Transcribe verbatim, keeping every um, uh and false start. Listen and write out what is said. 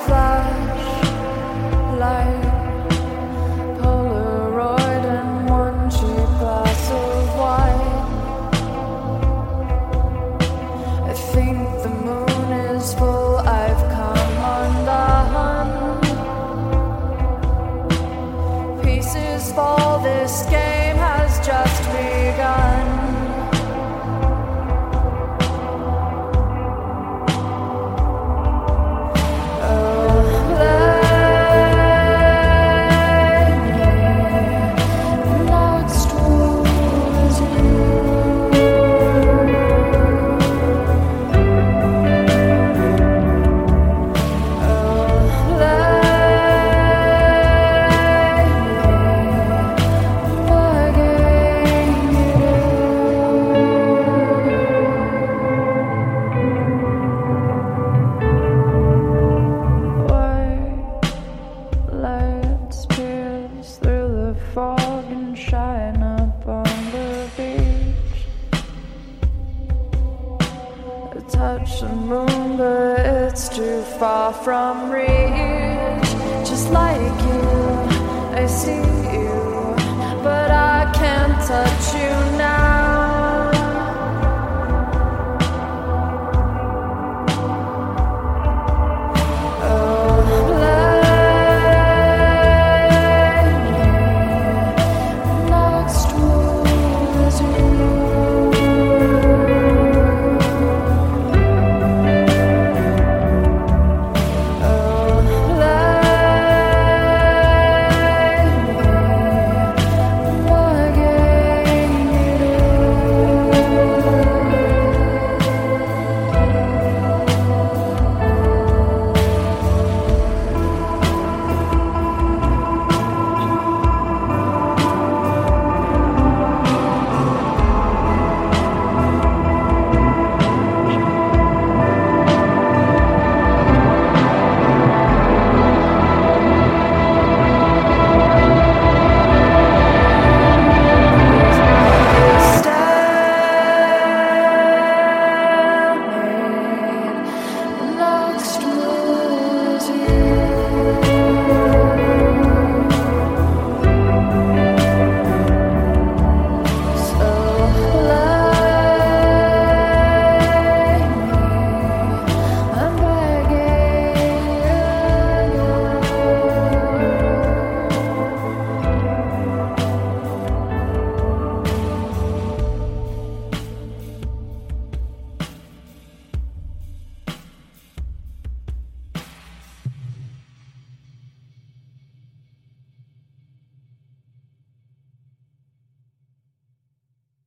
flashlight, Polaroid, and one cheap glass of wine. I think the moon is full, I've come undone. Pieces fall, this game has just begun. Lights pierce through the fog and shine up on the beach. I touch the moon, but it's too far from reach. Just like you, I see